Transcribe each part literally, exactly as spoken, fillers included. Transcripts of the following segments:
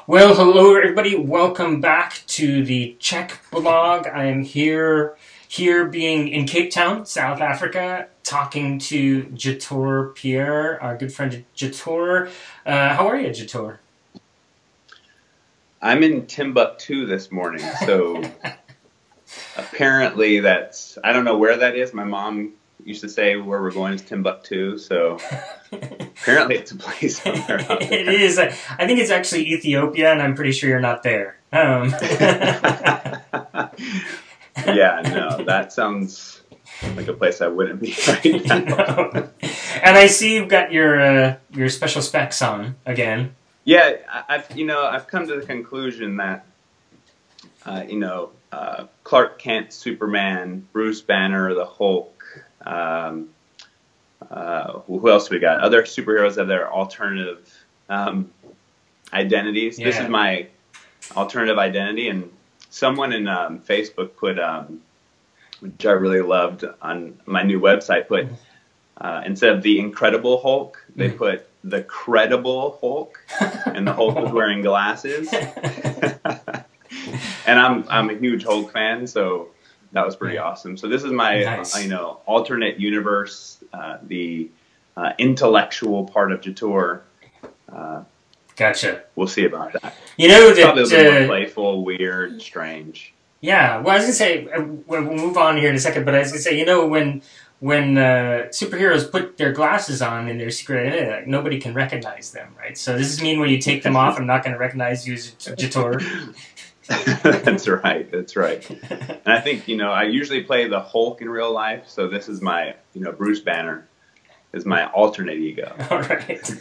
Well, hello everybody. Welcome back to the Czech blog. I am here, here being in Cape Town, South Africa, talking to Jator Pierre, our good friend Jator. Uh, how are you, Jator? I'm in Timbuktu this morning, so apparently that's, I don't know where that is. My mom used to say where we're going is Timbuktu, so apparently it's a place somewhere out there. It is. I think it's actually Ethiopia, and I'm pretty sure you're not there. Um. Yeah, no, that sounds like a place I wouldn't be right now. No. And I see you've got your uh, your special specs on again. Yeah, I've you know I've come to the conclusion that uh, you know uh, Clark Kent, Superman, Bruce Banner, the Hulk. Um, uh, who else we got? Other superheroes have their alternative um, identities. Yeah. This is my alternative identity, and someone in um, Facebook put, um, which I really loved on my new website, put uh, instead of the Incredible Hulk, they put the Credible Hulk, and the Hulk was wearing glasses. And I'm I'm a huge Hulk fan, so that was pretty awesome. So this is my nice. uh, you know alternate universe, uh, the uh, intellectual part of Jator. Uh, Gotcha. We'll see about that. You know that probably a little uh, more playful, weird, strange. Yeah. Well, I was gonna say uh, we'll move on here in a second, but I was gonna say you know when when uh, superheroes put their glasses on in their secret identity, like, nobody can recognize them, right? So does this mean when you take them off, I'm not going to recognize you as Jator? That's right. That's right. And I think, you know, I usually play the Hulk in real life. So this is my, you know, Bruce Banner is my alternate ego. All right.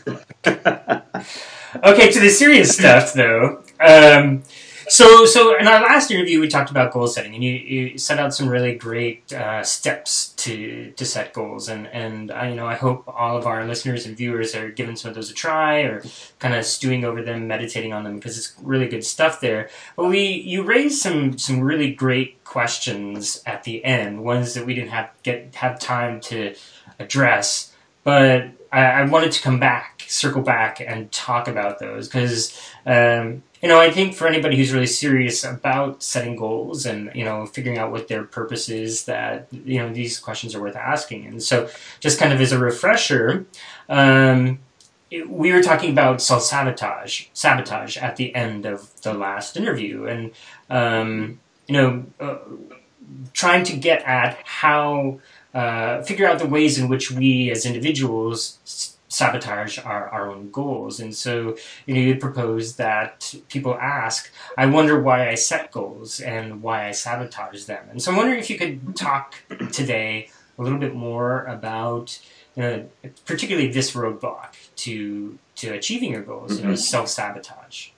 Okay, to the serious stuff, though. Um, so, so in our last interview, we talked about goal setting, and you, you set out some really great uh, steps to to set goals. And and I, you know, I hope all of our listeners and viewers are giving some of those a try, or kind of stewing over them, meditating on them, because it's really good stuff there. But we you raised some some really great questions at the end, ones that we didn't have get have time to address, but I, I wanted to come back, circle back, and talk about those because. Um, You know, I think for anybody who's really serious about setting goals and, you know, figuring out what their purpose is, that, you know, these questions are worth asking. And so just kind of as a refresher, um, it, we were talking about self-sabotage, sabotage at the end of the last interview. And, um, you know, uh, trying to get at how, uh, figure out the ways in which we as individuals sabotage our, our own goals. And so, you know, you propose that people ask, I wonder why I set goals and why I sabotage them. And so I'm wondering if you could talk today a little bit more about, you know, particularly this roadblock to to achieving your goals, mm-hmm. you know, self-sabotage.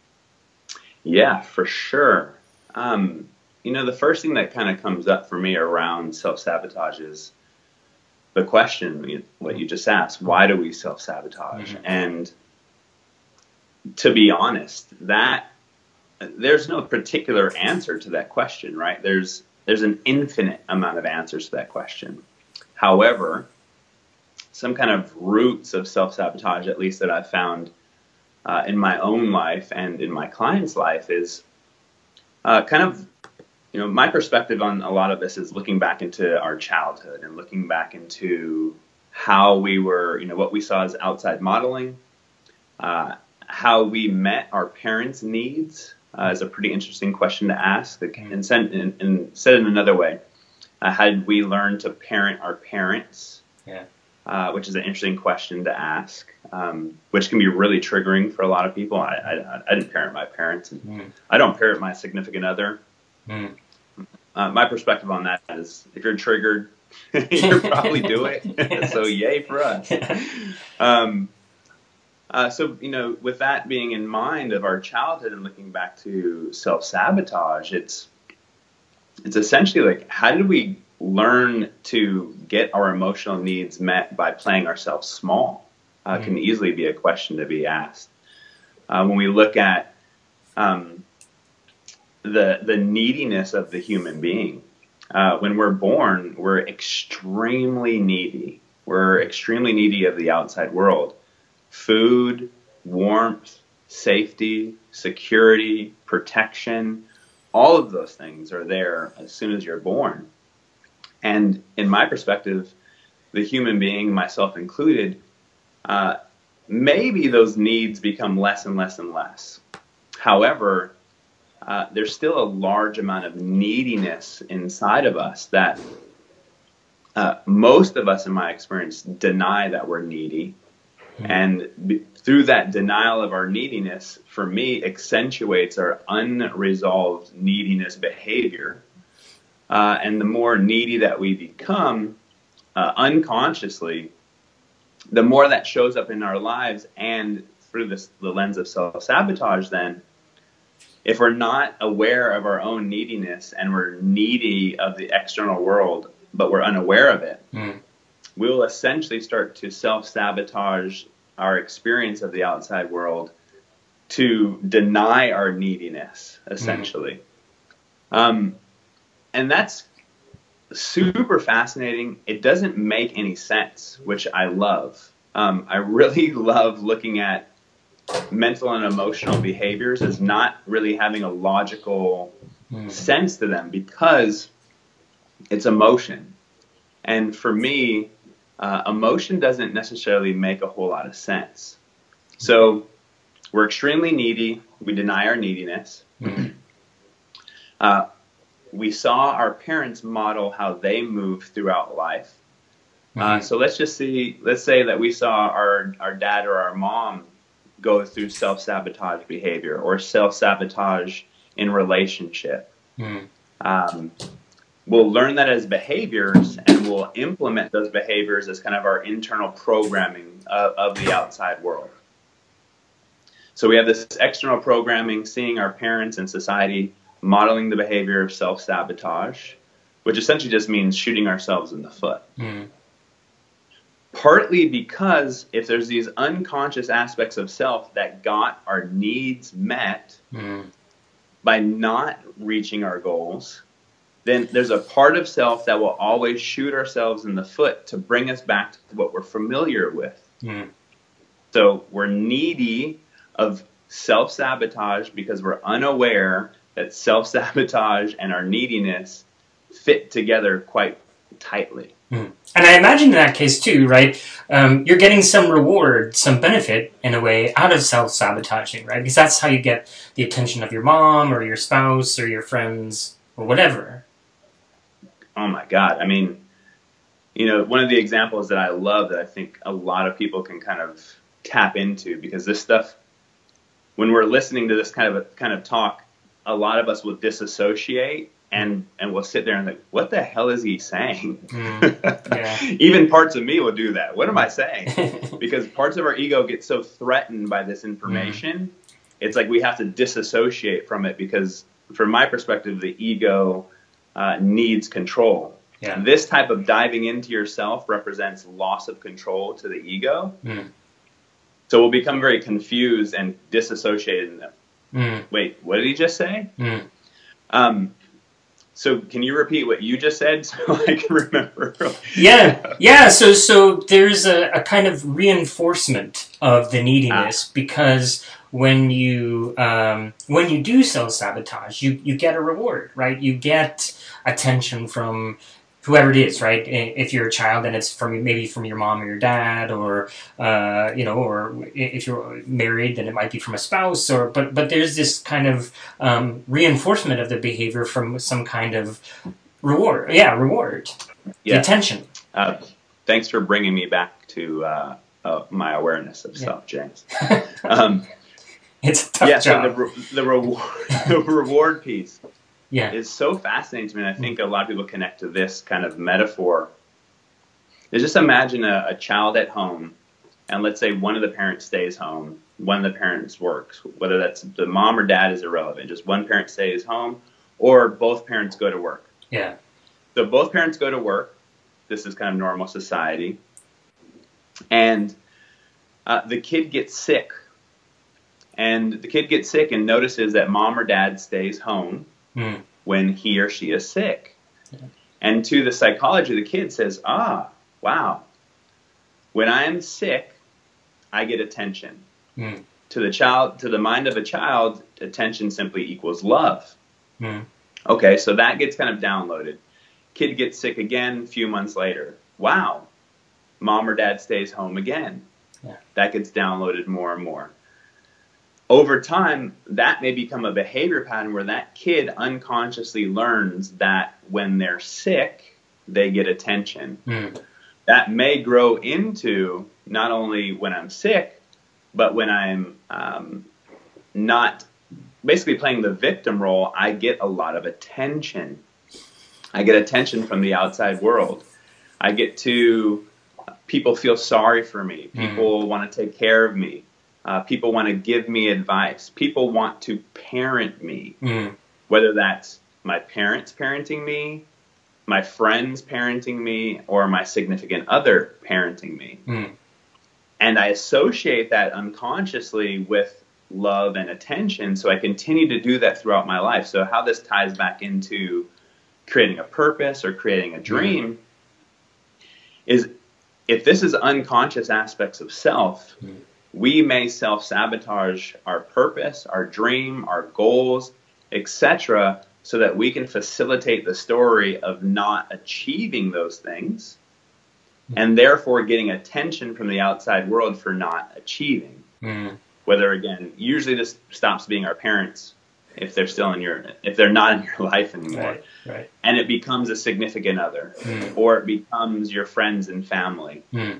Yeah, for sure. Um, you know, the first thing that kind of comes up for me around self-sabotage is the question, what you just asked, why do we self-sabotage? Mm-hmm. And to be honest, that there's no particular answer to that question, right? There's there's an infinite amount of answers to that question. However, some kind of roots of self-sabotage, at least that I've found uh, in my own life and in my client's life, is uh, kind of You know, my perspective on a lot of this is looking back into our childhood and looking back into how we were, you know, what we saw as outside modeling, uh, how we met our parents' needs uh, is a pretty interesting question to ask. And said in, in, said in another way, uh, had we learned to parent our parents? Yeah. Uh, which is an interesting question to ask, um, which can be really triggering for a lot of people. I, I, I didn't parent my parents, and mm. I don't parent my significant other. Mm. Uh, my perspective on that is, if you're triggered, you probably do it. So yay for us. Um, uh, so, you know, with that being in mind of our childhood and looking back to self-sabotage, it's it's essentially like, how did we learn to get our emotional needs met by playing ourselves small? Uh, mm. Can easily be a question to be asked. Uh, when we look at um, the the neediness of the human being. Uh, when we're born, we're extremely needy. We're extremely needy of the outside world. Food, warmth, safety, security, protection, all of those things are there as soon as you're born. And in my perspective, the human being, myself included, uh, maybe those needs become less and less and less. However, uh, there's still a large amount of neediness inside of us that uh, most of us, in my experience, deny that we're needy. Mm-hmm. And b- through that denial of our neediness, for me, accentuates our unresolved neediness behavior. Uh, and the more needy that we become uh, unconsciously, the more that shows up in our lives. And through this, the lens of self-sabotage, then, if we're not aware of our own neediness and we're needy of the external world, but we're unaware of it, mm. we'll essentially start to self-sabotage our experience of the outside world to deny our neediness, essentially. Mm. Um, and that's super fascinating. It doesn't make any sense, which I love. Um, I really love looking at mental and emotional behaviors as not really having a logical mm. sense to them, because it's emotion. And for me, uh, emotion doesn't necessarily make a whole lot of sense. So we're extremely needy. We deny our neediness. Mm. Uh, we saw our parents model how they moved throughout life. Mm-hmm. Uh, so let's just see, let's say that we saw our, our dad or our mom go through self-sabotage behavior or self-sabotage in relationship. Mm. Um, we'll learn that as behaviors, and we'll implement those behaviors as kind of our internal programming of, of the outside world. So we have this external programming, seeing our parents and society modeling the behavior of self-sabotage, which essentially just means shooting ourselves in the foot. Mm. Partly because if there's these unconscious aspects of self that got our needs met mm. by not reaching our goals, then there's a part of self that will always shoot ourselves in the foot to bring us back to what we're familiar with. Mm. So we're needy of self-sabotage because we're unaware that self-sabotage and our neediness fit together quite tightly. Mm. And I imagine in that case too, right, um, you're getting some reward, some benefit in a way out of self-sabotaging, right? Because that's how you get the attention of your mom or your spouse or your friends or whatever. Oh my God. I mean, you know, one of the examples that I love that I think a lot of people can kind of tap into, because this stuff, when we're listening to this kind of a, kind of talk, a lot of us will disassociate and and we'll sit there and think, what the hell is he saying? Mm, yeah. Even parts of me will do that. What am I saying? Because parts of our ego get so threatened by this information, mm. it's like we have to disassociate from it, because from my perspective, the ego uh, needs control. Yeah. This type of diving into yourself represents loss of control to the ego. Mm. So we'll become very confused and disassociated in them. Mm. Wait, what did he just say? Mm. Um, so can you repeat what you just said so I can remember? yeah, yeah. So so there's a, a kind of reinforcement of the neediness ah. because when you um, when you do self-sabotage, you, you get a reward, right? You get attention from whoever it is, right? If you're a child, then it's from maybe from your mom or your dad, or uh, you know, or if you're married, then it might be from a spouse. Or but but there's this kind of um, reinforcement of the behavior from some kind of reward. Yeah, reward. Yeah. The attention. Uh, thanks for bringing me back to uh, uh, my awareness of self, yeah. James. Um, it's a tough yeah, job. So the, re- the reward, the reward piece. Yeah. It's so fascinating to me, and I think a lot of people connect to this kind of metaphor. Is just imagine a, a child at home, and let's say one of the parents stays home, one of the parents works, whether that's the mom or dad is irrelevant. Just one parent stays home, or both parents go to work. Yeah. So both parents go to work. This is kind of normal society. And uh, the kid gets sick. And the kid gets sick and notices that mom or dad stays home mm. when he or she is sick. Yeah. And to the psychology, the kid says, ah, wow, when I am sick, I get attention. Mm. to the child, to the mind of a child, attention simply equals love. Mm. Okay, so that gets kind of downloaded. Kid gets sick again a few months later. Wow, mom or dad stays home again. Yeah. That gets downloaded more and more. Over time, that may become a behavior pattern where that kid unconsciously learns that when they're sick, they get attention. Mm. That may grow into not only when I'm sick, but when I'm um, not basically playing the victim role, I get a lot of attention. I get attention from the outside world. I get to, people feel sorry for me. People mm. want to take care of me. Uh, people want to give me advice. People want to parent me, mm. whether that's my parents parenting me, my friends parenting me, or my significant other parenting me. Mm. And I associate that unconsciously with love and attention, so I continue to do that throughout my life. So how this ties back into creating a purpose or creating a dream mm. is, if this is unconscious aspects of self, mm. we may self-sabotage our purpose, our dream, our goals, et cetera, so that we can facilitate the story of not achieving those things and therefore getting attention from the outside world for not achieving. Mm. Whether, again, usually this stops being our parents if they're still in your, if they're not in your life anymore. Right, right. And it becomes a significant other, mm. or it becomes your friends and family. Mm.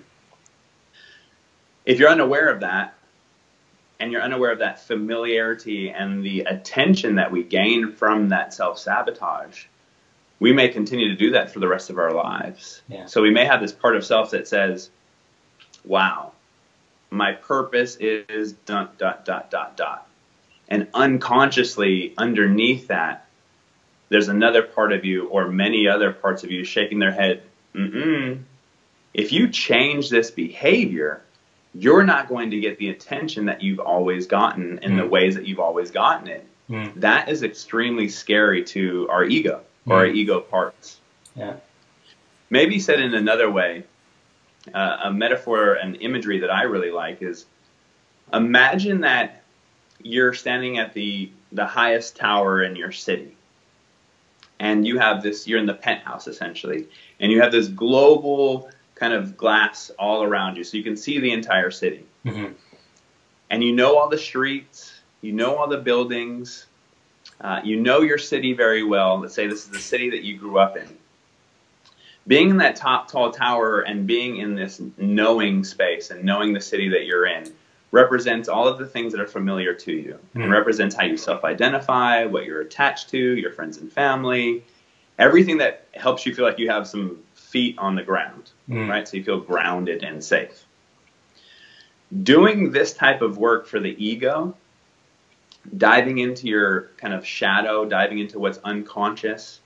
If you're unaware of that, and you're unaware of that familiarity and the attention that we gain from that self-sabotage, we may continue to do that for the rest of our lives. Yeah. So we may have this part of self that says, wow, my purpose is dot, dot, dot, dot, dot. And unconsciously underneath that, there's another part of you or many other parts of you shaking their head, mm-mm. If you change this behavior, you're not going to get the attention that you've always gotten in mm. the ways that you've always gotten it. Mm. That is extremely scary to our ego or mm. our ego parts. Yeah. Maybe said in another way, uh, a metaphor and imagery that I really like is, imagine that you're standing at the, the highest tower in your city. And you have this, you're in the penthouse essentially, and you have this global kind of glass all around you, so you can see the entire city. Mm-hmm. And you know all the streets, you know all the buildings, uh, you know your city very well. Let's say this is the city that you grew up in. Being in that top tall tower and being in this knowing space and knowing the city that you're in represents all of the things that are familiar to you. Mm-hmm. And represents how you self-identify, what you're attached to, your friends and family, everything that helps you feel like you have some feet on the ground, mm. right? So you feel grounded and safe. Doing this type of work for the ego, diving into your kind of shadow, diving into what's unconscious,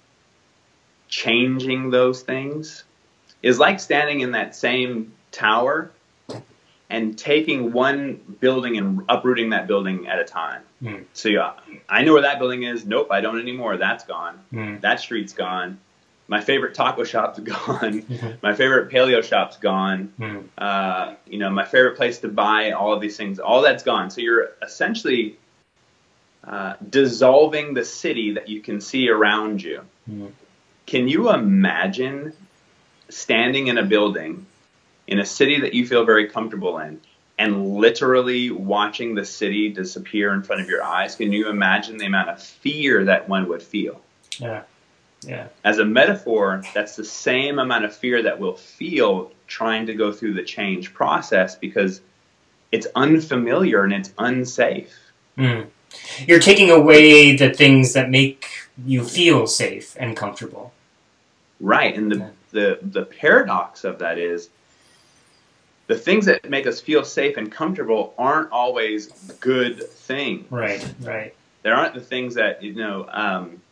changing those things, is like standing in that same tower and taking one building and uprooting that building at a time. Mm. So yeah, I know where that building is. Nope, I don't anymore. That's gone. Mm. That street's gone. My favorite taco shop's gone. Mm-hmm. My favorite paleo shop's gone. Mm. Uh, you know, my favorite place to buy all of these things, all that's gone. So you're essentially uh, dissolving the city that you can see around you. Mm. Can you imagine standing in a building in a city that you feel very comfortable in and literally watching the city disappear in front of your eyes? Can you imagine the amount of fear that one would feel? Yeah. Yeah. As a metaphor, that's the same amount of fear that we'll feel trying to go through the change process, because it's unfamiliar and it's unsafe. Mm. You're taking away the things that make you feel safe and comfortable. Right. And the, yeah. the, the paradox of that is, the things that make us feel safe and comfortable aren't always good things. Right, right. There aren't the things that, you know, um,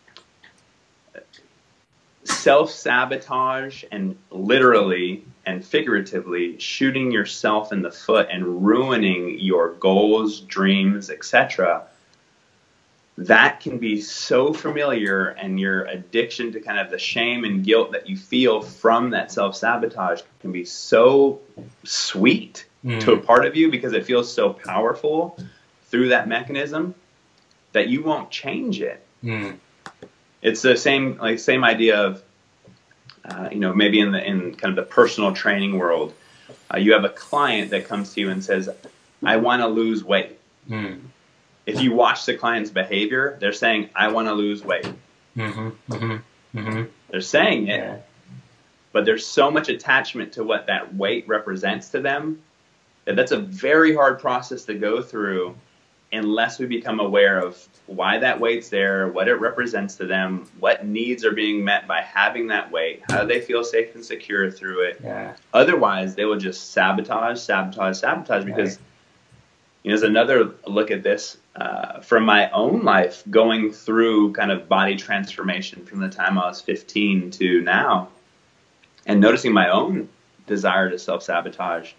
self-sabotage and literally and figuratively shooting yourself in the foot and ruining your goals, dreams, et cetera. That can be so familiar, and your addiction to kind of the shame and guilt that you feel from that self-sabotage can be so sweet mm. to a part of you because it feels so powerful through that mechanism that you won't change it. Mm. It's the same, like same idea of, uh, you know, maybe in the in kind of the personal training world, uh, you have a client that comes to you and says, "I want to lose weight." Mm. If you watch the client's behavior, they're saying, "I want to lose weight." Mm-hmm. Mm-hmm. Mm-hmm. They're saying it, Yeah. but there's so much attachment to what that weight represents to them that that's a very hard process to go through unless we become aware of why that weight's there, what it represents to them, what needs are being met by having that weight, how do they feel safe and secure through it. Yeah. Otherwise, they will just sabotage, sabotage, sabotage because, Right. you know, there's another look at this uh, from my own life going through kind of body transformation from the time I was fifteen to now and noticing my own desire to self-sabotage.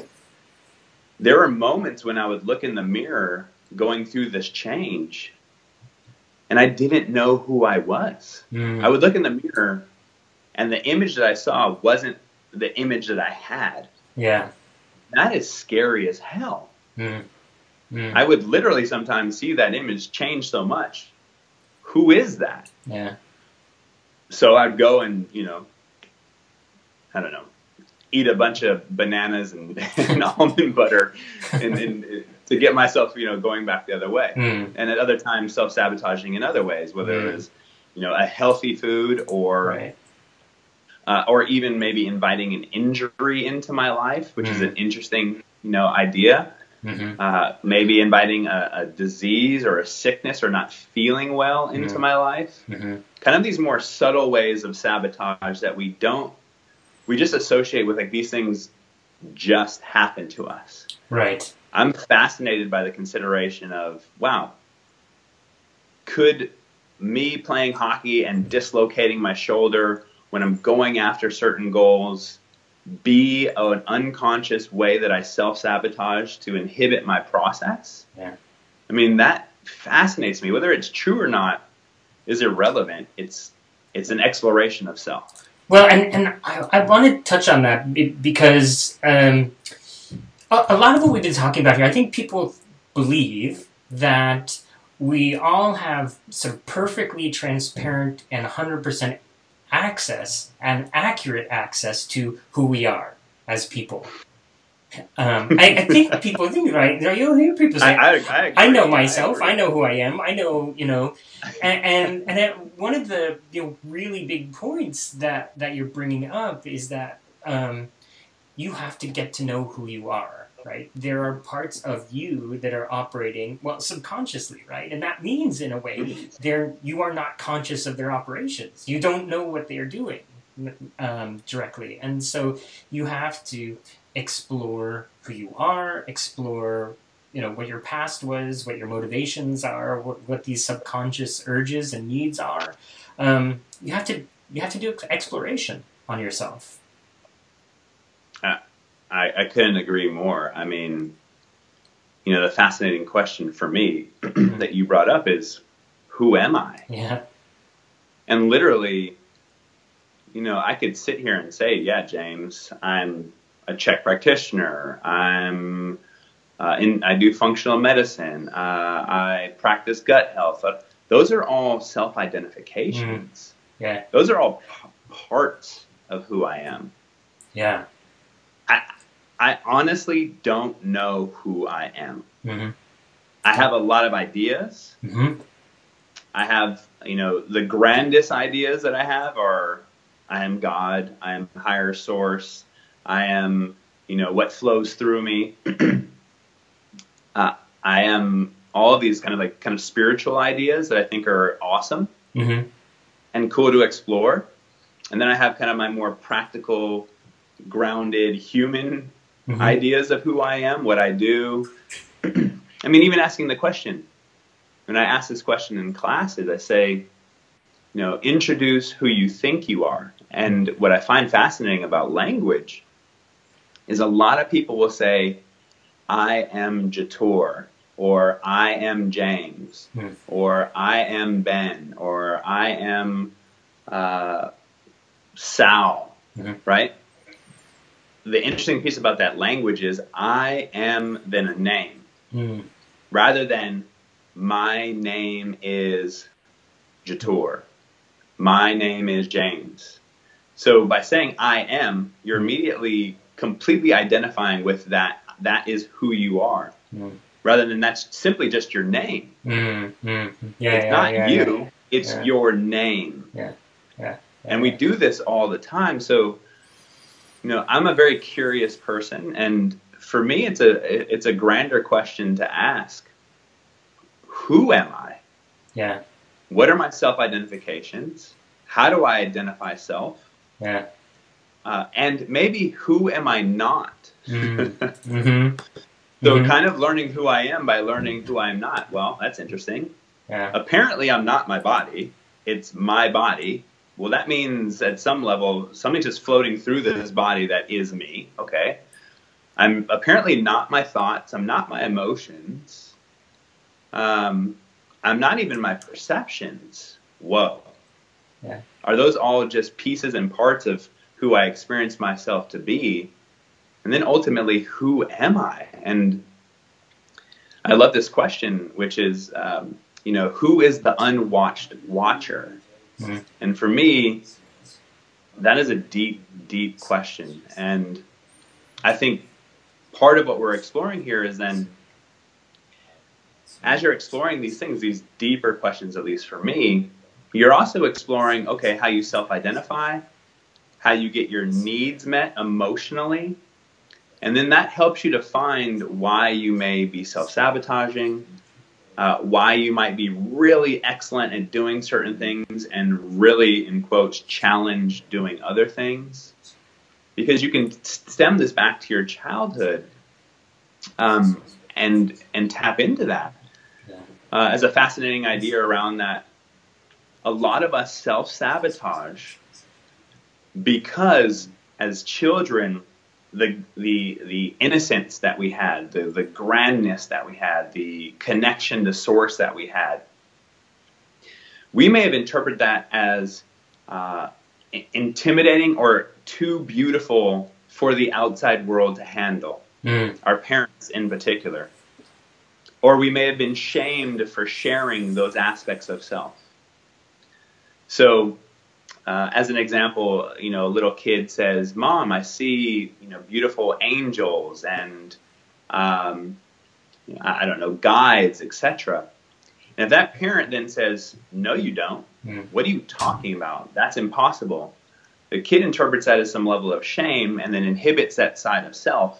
There were moments when I would look in the mirror going through this change and I didn't know who I was. Mm. I would look in the mirror and the image that I saw wasn't the image that I had. Yeah. That is scary as hell. Mm. Mm. I would literally sometimes see that image change so much. Who is that? Yeah. So I'd go and, you know, I don't know, eat a bunch of bananas and, and almond butter and, and to get myself, you know, going back the other way. Mm. And at other times, self-sabotaging in other ways, whether Mm. it was, you know, a healthy food or, Right. uh, or even maybe inviting an injury into my life, which Mm. is an interesting, you know, idea. Mm-hmm. Uh, maybe inviting a, a disease or a sickness or not feeling well into Mm. my life. Mm-hmm. Kind of these more subtle ways of sabotage that we don't, we just associate with like these things just happen to us. Right. I'm fascinated by the consideration of, wow, could me playing hockey and dislocating my shoulder when I'm going after certain goals be an unconscious way that I self-sabotage to inhibit my process? Yeah. I mean, that fascinates me. Whether it's true or not is irrelevant. It's it's an exploration of self. Well, and, and I, I want to touch on that be- because um, a, a lot of what we've been talking about here, I think people believe that we all have sort of perfectly transparent and one hundred percent access and accurate access to who we are as people. Um, I, I think people think, right? You'll hear people say, I, I, I, agree. I know myself. I, I, know who I am. I know, you know, and and, and that one of the you know, really big points that, that you're bringing up is that um, you have to get to know who you are, right? There are parts of you that are operating, well, subconsciously, right? And that means, in a way, they're, you are not conscious of their operations. You don't know what they are doing um, directly. And so you have to explore who you are, explore, you know, what your past was, what your motivations are, what, what these subconscious urges and needs are. Um, you have to you have to do exploration on yourself. I, I couldn't agree more. I mean, you know, the fascinating question for me that you brought up is, who am I? Yeah. And literally, you know, I could sit here and say, yeah, James, I'm a Czech practitioner. I'm uh, in. I do functional medicine. Uh, I practice gut health. Uh, those are all self-identifications. Mm. Yeah. Those are all p- parts of who I am. Yeah. I I honestly don't know who I am. Mm-hmm. I have a lot of ideas. Mm-hmm. I have, you know, the grandest ideas that I have are, I am God. I am higher source. I am, you know, what flows through me. uh, I am all of these kind of like kind of spiritual ideas that I think are awesome Mm-hmm. and cool to explore. And then I have kind of my more practical, grounded human Mm-hmm. ideas of who I am, what I do. I mean, even asking the question, when I ask this question in classes, I say, you know, introduce who you think you are. And what I find fascinating about language is a lot of people will say, I am Jator, or I am James, Mm. or I am Ben, or I am uh, Sal, Mm-hmm. right? the interesting piece about that language is I am then a name, mm. rather than my name is Jator, my name is James. So by saying I am, you're immediately completely identifying with that. That is who you are, Mm. rather than that's simply just your name. Mm, mm. Yeah, It's yeah, not yeah, you, yeah, it's yeah, your name. yeah, yeah, And we yeah. do this all the time. So, you know, I'm a very curious person, and for me, it's a it's a grander question to ask: who am I? Yeah, What are my self-identifications? How do I identify self? yeah. Uh, and maybe who am I not? Mm. Mm-hmm. So, Mm-hmm. kind of learning who I am by learning who I am not. Well, that's interesting. Yeah. Apparently, I'm not my body. It's my body. Well, that means at some level, something's just floating through this body that is me. Okay. I'm apparently not my thoughts. I'm not my emotions. Um, I'm not even my perceptions. Whoa. Yeah. Are those all just pieces and parts of who I experience myself to be? And then ultimately, who am I? And I love this question, which is, um, you know, who is the unwatched watcher? Mm. And for me, that is a deep, deep question. And I think part of what we're exploring here is then, as you're exploring these things, these deeper questions, at least for me, you're also exploring, okay, how you self-identify, how you get your needs met emotionally. And then that helps you to find why you may be self-sabotaging, uh, why you might be really excellent at doing certain things and really, in quotes, challenge doing other things. Because you can stem this back to your childhood um, and and tap into that. Yeah. Uh, as a fascinating idea around that, a lot of us self-sabotage because as children, the the the innocence that we had, the the grandness that we had, the connection to source that we had, we may have interpreted that as uh, intimidating or too beautiful for the outside world to handle, Mm. our parents in particular. Or we may have been shamed for sharing those aspects of self. So, uh, as an example, you know, a little kid says, "Mom, I see, you know, beautiful angels and, um, I don't know, guides, et cetera" And if that parent then says, "No, you don't. Mm. What are you talking about? That's impossible." The kid interprets that as some level of shame and then inhibits that side of self.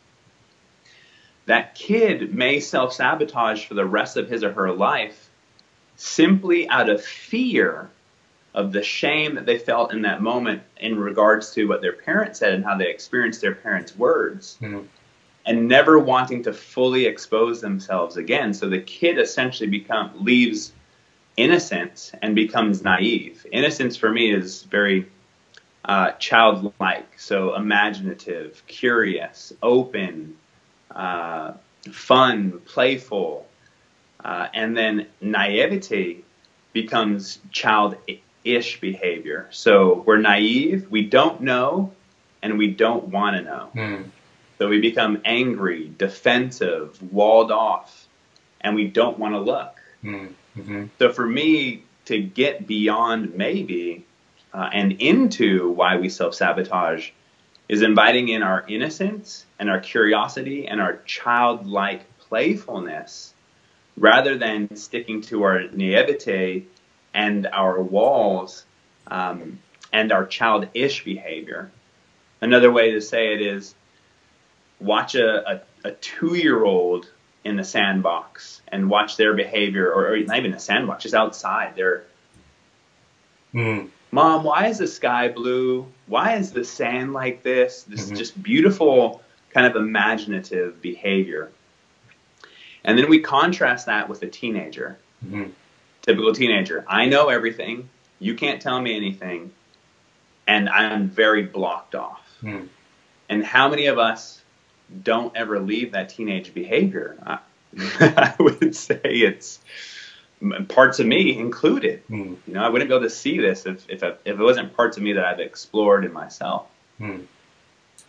That kid may self-sabotage for the rest of his or her life simply out of fear of the shame that they felt in that moment in regards to what their parent said and how they experienced their parents' words, Mm. and never wanting to fully expose themselves again. So the kid essentially become leaves innocence and becomes naive. Innocence for me is very uh, childlike, so imaginative, curious, open, uh, fun, playful. Uh, and then naivety becomes childish behavior. So we're naive, we don't know, and we don't want to know. Mm. So we become angry, defensive, walled off, and we don't want to look. Mm. Mm-hmm. So for me, to get beyond maybe uh, and into why we self-sabotage is inviting in our innocence and our curiosity and our childlike playfulness rather than sticking to our naivete and our walls um, and our childish behavior. Another way to say it is watch a, a, a two-year-old in the sandbox and watch their behavior, or, or not even a sandbox, just outside. They're, Mm. "Mom, why is the sky blue? Why is the sand like this?" This Mm-hmm. just beautiful kind of imaginative behavior. And then we contrast that with a teenager. Mm-hmm. Typical teenager. I know everything. You can't tell me anything. And I'm very blocked off. Mm. And how many of us don't ever leave that teenage behavior? I, I would say it's parts of me included. Mm. You know, I wouldn't be able to see this if if, if it wasn't parts of me that I've explored in myself. Mm.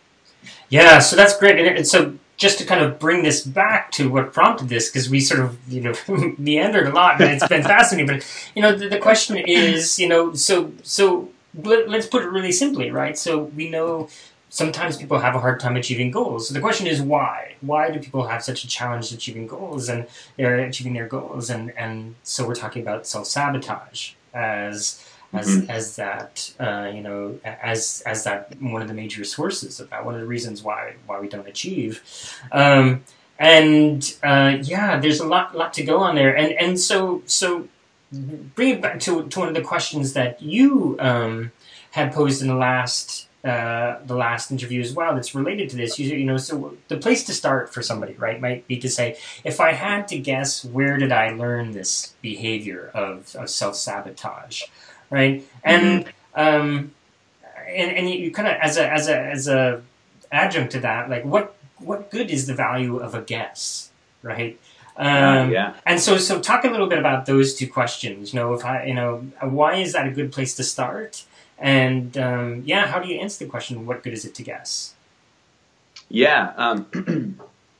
Yeah, so that's great. And, and so just to kind of bring this back to what prompted this, because we sort of, you know, meandered a lot, and it's been fascinating. But, you know, the, the question is, you know, so, so let, let's put it really simply, right? So we know sometimes people have a hard time achieving goals. So the question is why? Why do people have such a challenge achieving goals and they're achieving their goals? And, and so we're talking about self-sabotage as as Mm-hmm. as that uh, you know as as that one of the major sources of that, one of the reasons why why we don't achieve. Um, and uh, yeah, there's a lot lot to go on there. And and so so bring it back to to one of the questions that you um, had posed in the last uh, the last interview as well. That's related to this. You, you know, so the place to start for somebody, right, might be to say, if I had to guess, where did I learn this behavior of, of self sabotage, right? Mm-hmm. And um, and and you kind of as a as a as a adjunct to that, like what what good is the value of a guess, right? Uh, Um, yeah. and so, so talk a little bit about those two questions. You know, if I, you know, why is that a good place to start? And um, yeah, how do you answer the question? What good is it to guess? Yeah. Um,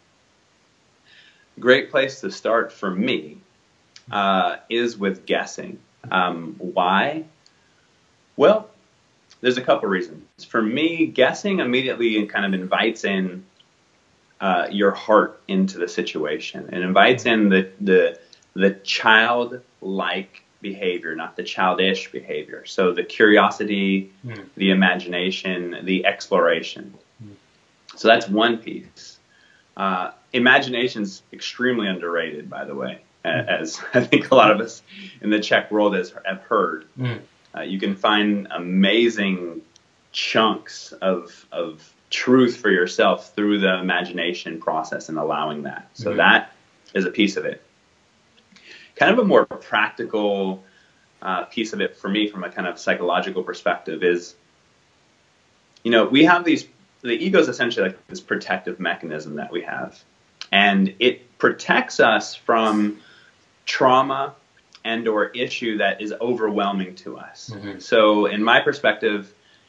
great place to start for me uh, is with guessing. Um, why? Well, there's a couple reasons. For me, guessing immediately kind of invites in uh, your heart into the situation. It invites in the the the childlike behavior, not the childish behavior. So the curiosity, Mm. the imagination, the exploration. Mm. So that's one piece. Uh, imagination's extremely underrated, by the way, Mm. as I think a lot of us in the Czech world has, have heard. Mm. Uh, you can find amazing chunks of of truth for yourself through the imagination process and allowing that. So Mm. that is a piece of it. Kind of a more practical uh, piece of it for me, from a kind of psychological perspective, is, you know, we have these. The ego is essentially like this protective mechanism that we have, and it protects us from trauma and or issue that is overwhelming to us. Mm-hmm. So in my perspective,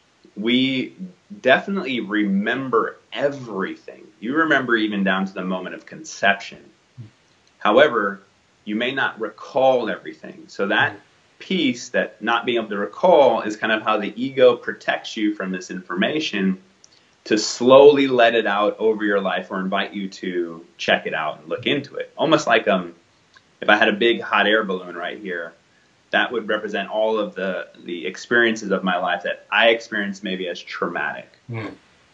we definitely remember everything. You remember even down to the moment of conception. However, you may not recall everything. So that piece, that not being able to recall, is kind of how the ego protects you from this information, to slowly let it out over your life or invite you to check it out and look into it. Almost like um, if I had a big hot air balloon right here, that would represent all of the, the experiences of my life that I experienced maybe as traumatic. Mm.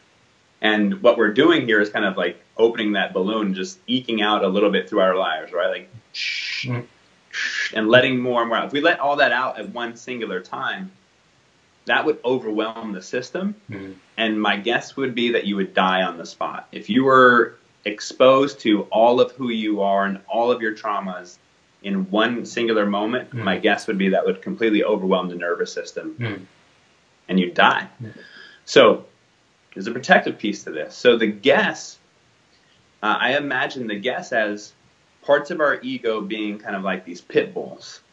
And what we're doing here is kind of like opening that balloon, just eking out a little bit through our lives, right? Like, shh, Mm. shh, and letting more and more out. If we let all that out at one singular time, that would overwhelm the system. Mm. And my guess would be that you would die on the spot. If you were exposed to all of who you are and all of your traumas in one singular moment, Mm. my guess would be that would completely overwhelm the nervous system, Mm. and you'd die. Mm. So there's a protective piece to this. So the guess, uh, I imagine the guess as parts of our ego being kind of like these pit bulls.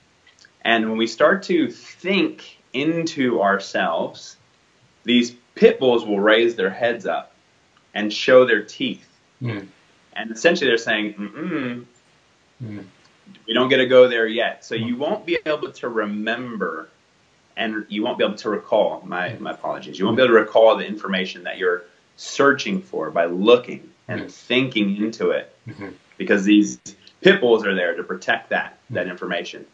And when we start to think into ourselves, these pit bulls will raise their heads up and show their teeth. Mm. And essentially they're saying, mm-mm, Mm. we don't get to go there yet. So you won't be able to remember, and you won't be able to recall, my, my apologies, you won't be able to recall the information that you're searching for by looking and Mm. thinking into it, Mm-hmm. because these pit bulls are there to protect that, that information.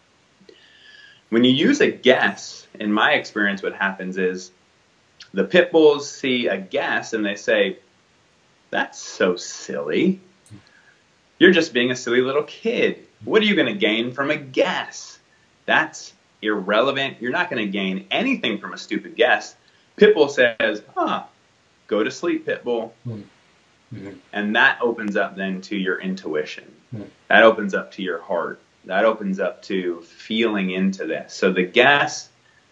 When you use a guess, in my experience, what happens is the pit bulls see a guess and they say, that's so silly. You're just being a silly little kid. What are you going to gain from a guess? That's irrelevant. You're not going to gain anything from a stupid guess. Pitbull says, huh, go to sleep, Pitbull. Mm-hmm. And that opens up then to your intuition. Mm-hmm. That opens up to your heart. That opens up to feeling into this. So the guess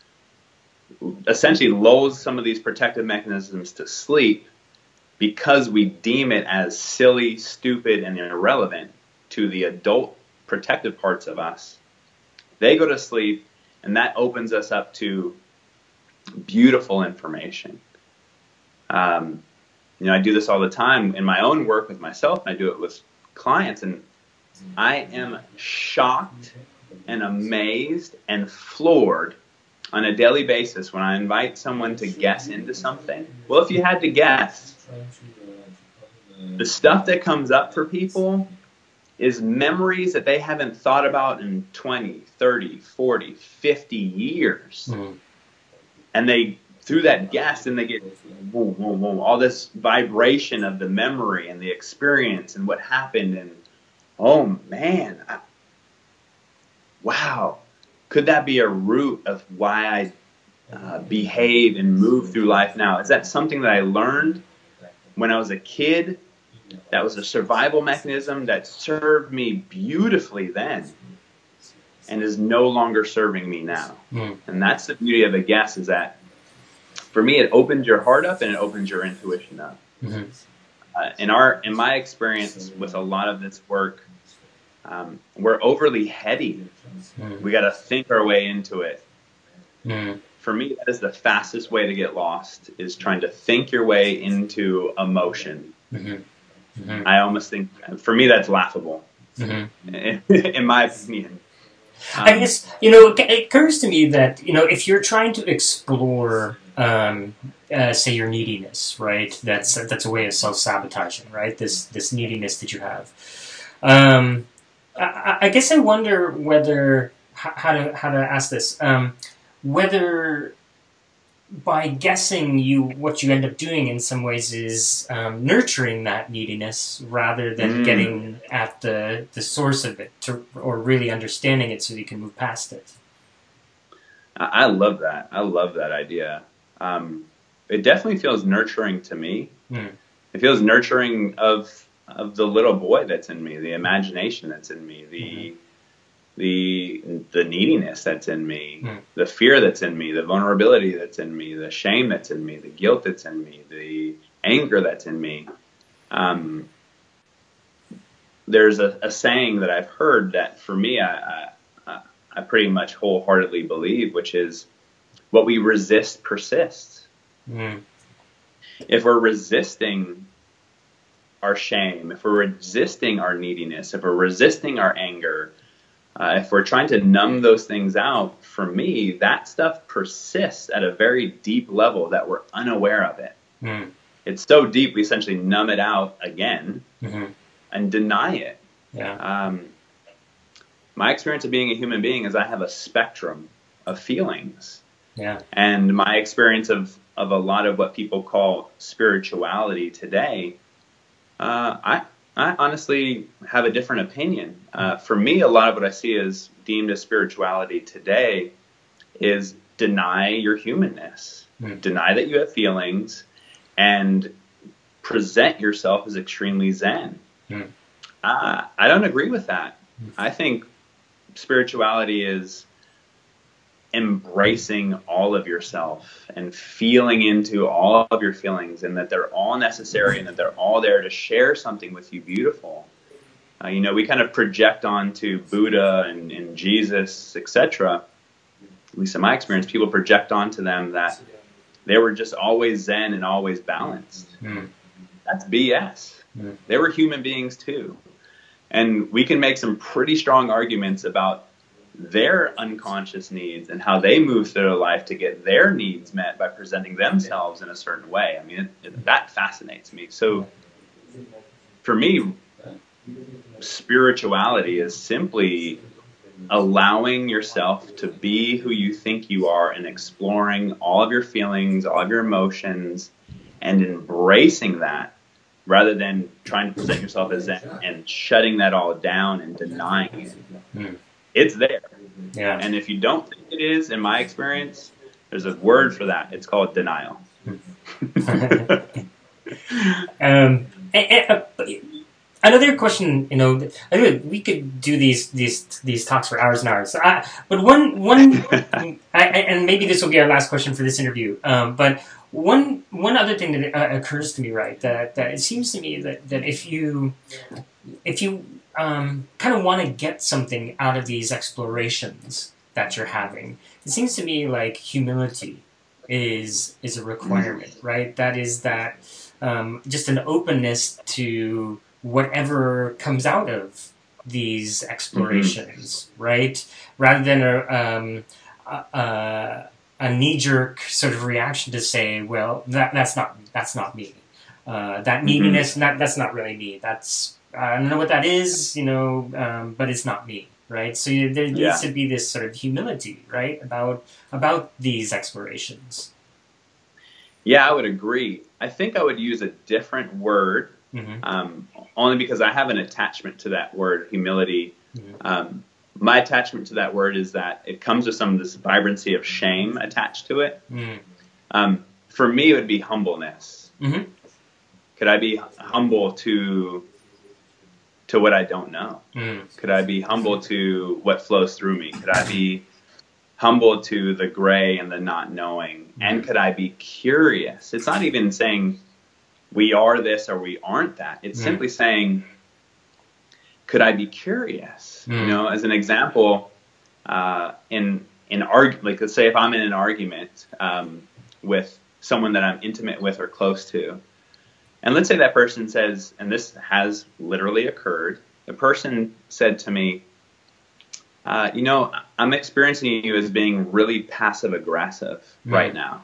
essentially lulls some of these protective mechanisms to sleep, because we deem it as silly, stupid, and irrelevant to the adult protective parts of us. They go to sleep, and that opens us up to beautiful information. Um, you know, I do this all the time in my own work with myself, and I do it with clients, and I am shocked and amazed and floored on a daily basis when I invite someone to guess into something. Well, if you had to guess, the stuff that comes up for people is memories that they haven't thought about in twenty, thirty, forty, fifty years. Mm-hmm. And they, through that guess, and they get boom, boom, boom, all this vibration of the memory and the experience and what happened. And oh man, I, wow. Could that be a root of why I uh, behave and move through life now? Is that something that I learned when I was a kid? That was a survival mechanism that served me beautifully then and is no longer serving me now. Mm. And that's the beauty of a guess, is that for me, it opens your heart up and it opens your intuition up. Mm-hmm. Uh, in our, in my experience with a lot of this work, um, we're overly heady. Mm. We got to think our way into it. Mm. For me, that is the fastest way to get lost, is trying to think your way into emotion. Mm-hmm. Mm-hmm. I almost think, for me, that's laughable, mm-hmm. in, in my opinion. Um, I guess, you know, it occurs to me that, you know, if you're trying to explore, um, uh, say, your neediness, right, that's that's a way of self-sabotaging, right, this this neediness that you have. Um, I, I guess I wonder whether, how to, how to ask this, um, whether by guessing, you what you end up doing in some ways is um, nurturing that neediness rather than mm. getting at the the source of it, to, or really understanding it so that you can move past it. I love that. I love that idea. Um, it definitely feels nurturing to me. Mm. It feels nurturing of of the little boy that's in me, the imagination that's in me, the mm-hmm. the the neediness that's in me, mm. the fear that's in me, the vulnerability that's in me, the shame that's in me, the guilt that's in me, the anger that's in me. Um, there's a, a saying that I've heard that for me, I, I, I pretty much wholeheartedly believe, which is, what we resist persists. Mm. If we're resisting our shame, if we're resisting our neediness, if we're resisting our anger, Uh, if we're trying to numb those things out, for me, that stuff persists at a very deep level that we're unaware of it. Mm. It's so deep, we essentially numb it out again mm-hmm. and deny it. Yeah. Um, my experience of being a human being is I have a spectrum of feelings. Yeah. And my experience of, of a lot of what people call spirituality today, uh, I I honestly have a different opinion. Uh, for me, a lot of what I see as deemed as spirituality today is deny your humanness, mm. deny that you have feelings, and present yourself as extremely zen. Mm. Uh, I don't agree with that. Mm. I think spirituality is embracing all of yourself and feeling into all of your feelings, and that they're all necessary and that they're all there to share something with you beautiful. Uh, you know, we kind of project onto Buddha and, and Jesus, et cetera. At least in my experience, people project onto them that they were just always zen and always balanced. Mm. That's B S. Mm. They were human beings too. And we can make some pretty strong arguments about their unconscious needs and how they move through their life to get their needs met by presenting themselves in a certain way. I mean, it, it, that fascinates me. So for me, spirituality is simply allowing yourself to be who you think you are and exploring all of your feelings, all of your emotions, and embracing that rather than trying to present yourself as Zen and shutting that all down and denying it. Mm. It's there. Yeah. And if you don't think it is, in my experience, there's a word for that. It's called denial. um, and, and, uh, another question, you know, we could do these these these talks for hours and hours. So I, but one one, I, and maybe this will be our last question for this interview. Um, but one one other thing that uh, occurs to me, right, that that it seems to me that that if you if you um, kind of want to get something out of these explorations that you're having, it seems to me like humility is is a requirement, mm-hmm. right? That is that um, just an openness to whatever comes out of these explorations, mm-hmm. right? Rather than a, um, a, a knee-jerk sort of reaction to say, well, that that's not that's not me. Uh, that neediness, mm-hmm. that, that's not really me. That's I don't know what that is, you know, um, but it's not me, right? So you, there needs yeah. to be this sort of humility, right, about about these explorations. Yeah, I would agree. I think I would use a different word, mm-hmm. um, only because I have an attachment to that word, humility. Mm-hmm. Um, my attachment to that word is that it comes with some of this vibrancy of shame attached to it. Mm-hmm. Um, for me, it would be humbleness. Mm-hmm. Could I be humble to to what I don't know? Mm. Could I be humble to what flows through me? Could I be humble to the gray and the not knowing? Mm. And could I be curious? It's not even saying we are this or we aren't that. It's mm. simply saying, could I be curious? Mm. You know, as an example, uh, in in arg- like let's say if I'm in an argument um, with someone that I'm intimate with or close to. And let's say that person says, and this has literally occurred, the person said to me, uh, you know, I'm experiencing you as being really passive aggressive mm. right now.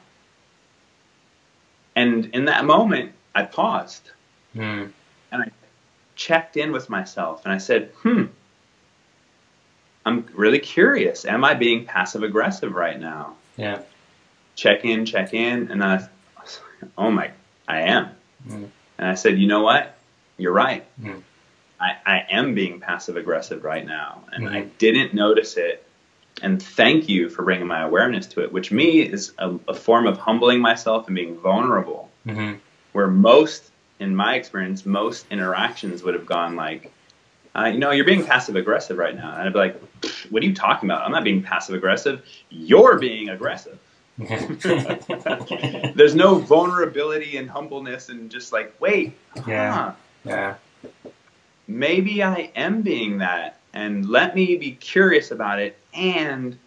And in that moment, I paused mm. and I checked in with myself and I said, hmm, I'm really curious. Am I being passive aggressive right now? Yeah. Check in, check in. And I, oh my, I am. Mm. And I said, you know what? You're right. Mm. I, I am being passive aggressive right now. And mm-hmm. I didn't notice it. And thank you for bringing my awareness to it, which me is a, a form of humbling myself and being vulnerable. Mm-hmm. Where most, in my experience, most interactions would have gone like, uh, you know, you're being passive aggressive right now. And I'd be like, what are you talking about? I'm not being passive aggressive. You're being aggressive. There's no vulnerability and humbleness and just like, wait, yeah, huh, yeah. maybe I am being that, and let me be curious about it. And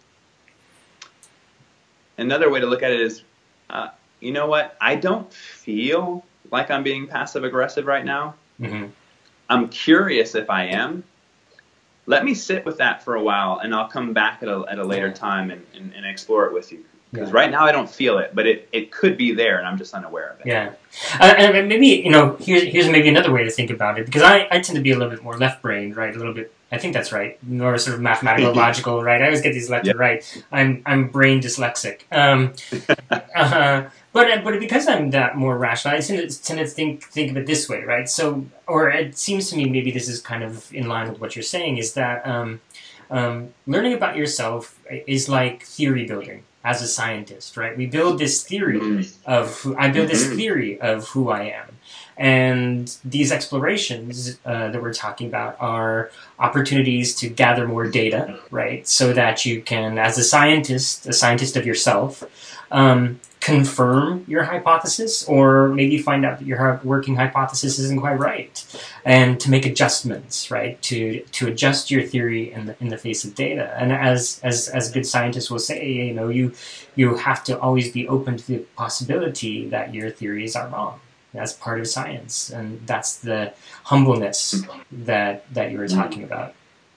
another way to look at it is, uh, you know what? I don't feel like I'm being passive aggressive right now. Mm-hmm. I'm curious if I am. Let me sit with that for a while, and I'll come back at a, at a later time and, and, and explore it with you. Because yeah. right now I don't feel it, but it, it could be there, and I'm just unaware of it. Yeah. Uh, and maybe, you know, here's, here's maybe another way to think about it, because I, I tend to be a little bit more left-brained, right? A little bit, I think that's right, more sort of mathematical, logical, right? I always get these left yeah. and right. I'm I'm brain dyslexic. Um, uh, but but because I'm that more rational, I tend to, tend to think, think of it this way, right? So, or it seems to me maybe this is kind of in line with what you're saying, is that um, um, learning about yourself is like theory building. As a scientist, right? We build this theory mm-hmm. of who, I build this theory of who I am. And these explorations uh, that we're talking about are opportunities to gather more data, right? So that you can, as a scientist, a scientist of yourself, um, confirm your hypothesis or maybe find out that your working hypothesis isn't quite right, and to make adjustments, right? To to adjust your theory in the in the face of data. And as as as good scientists will say, you know, you you have to always be open to the possibility that your theories are wrong. That's part of science, and that's the humbleness that that you were talking about.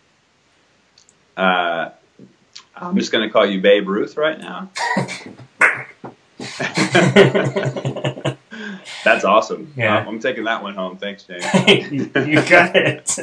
Uh, I'm just going to call you Babe Ruth right now. That's awesome. Yeah. Um, I'm taking that one home. Thanks, James. you, you got it.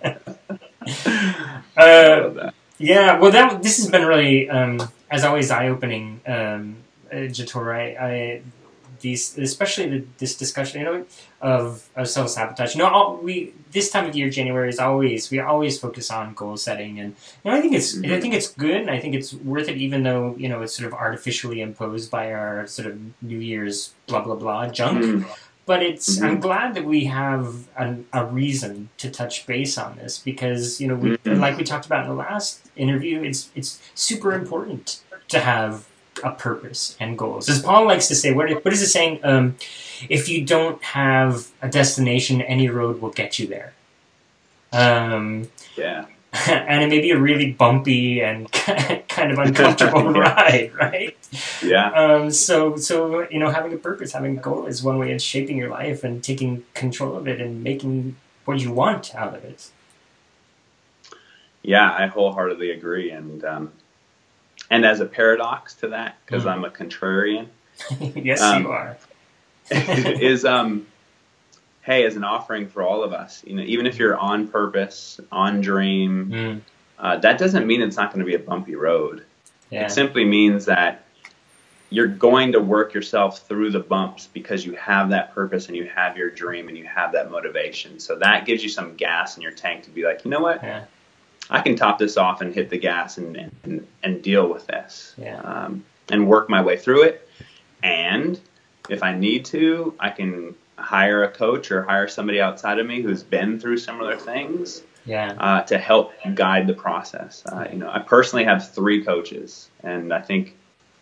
uh, yeah. Well, that this has been really, um, as always, eye-opening. Um, uh, Jator, I, I these, especially the, this discussion, you know, of, of self-sabotage. You know, all, we this time of year, January is always we always focus on goal setting, and you know, I think it's mm-hmm. I think it's good, and I think it's worth it, even though you know it's sort of artificially imposed by our sort of New Year's blah blah blah junk. Mm-hmm. But it's mm-hmm. I'm glad that we have a, a reason to touch base on this, because you know, we, mm-hmm. like we talked about in the last interview, it's it's super important to have a purpose and goals. As Paul likes to say, what, what is it saying? Um, if you don't have a destination, any road will get you there. Um, yeah. and it may be a really bumpy and kind of uncomfortable ride, right? Yeah. Um, so, so you know, having a purpose, having a goal is one way of shaping your life and taking control of it and making what you want out of it. Yeah, I wholeheartedly agree, and um, and as a paradox to that, because mm. I'm a contrarian. Yes, um, you are. is um, hey, as an offering for all of us, you know, even if you're on purpose, on dream, mm. uh, that doesn't mean it's not going to be a bumpy road. Yeah. It simply means that you're going to work yourself through the bumps because you have that purpose and you have your dream and you have that motivation. So that gives you some gas in your tank to be like, you know what? Yeah. I can top this off and hit the gas and and, and deal with this, yeah. um, and work my way through it. And if I need to, I can hire a coach or hire somebody outside of me who's been through similar things, yeah, uh, to help guide the process. Uh, you know, I personally have three coaches, and I think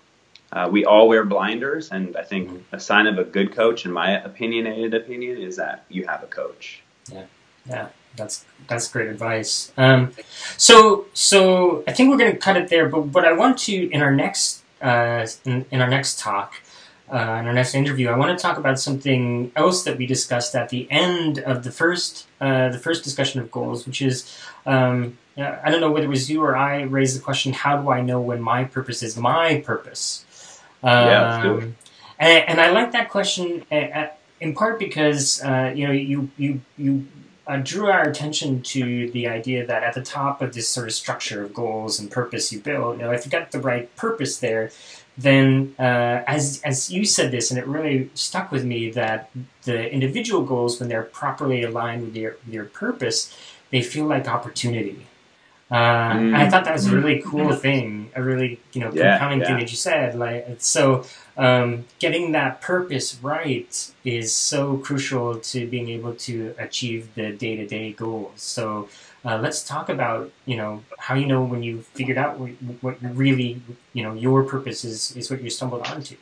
uh, we all wear blinders. And I think mm-hmm. a sign of a good coach, in my opinionated opinion, is that you have a coach. Yeah, yeah. That's that's great advice. Um, so so I think we're going to cut it there. But what I want to in our next uh, in, in our next talk, uh, in our next interview, I want to talk about something else that we discussed at the end of the first uh, the first discussion of goals, which is um, I don't know whether it was you or I raised the question: how do I know when my purpose is my purpose? Um, yeah, let's do it. And, and I like that question in part because uh, you know you you you. Uh, drew our attention to the idea that at the top of this sort of structure of goals and purpose you build, you know, if you got the right purpose there, then uh, as as you said this, and it really stuck with me, that the individual goals, when they're properly aligned with your your purpose, they feel like opportunity. Uh, mm. And I thought that was a really cool thing, a really you know yeah, compelling yeah. thing that you said. Like so, um, getting that purpose right is so crucial to being able to achieve the day to day goals. So uh, let's talk about you know how you know when you figured out what, what really you know your purpose is is what you stumbled onto.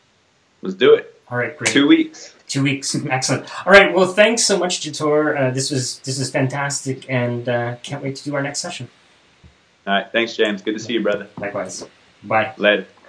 Let's do it. All right, great. Two weeks. Two weeks, excellent. All right, well, thanks so much, Jator. Uh, this was this is fantastic, and uh, can't wait to do our next session. All right, thanks, James. Good to see you, brother. Likewise. Bye. Later.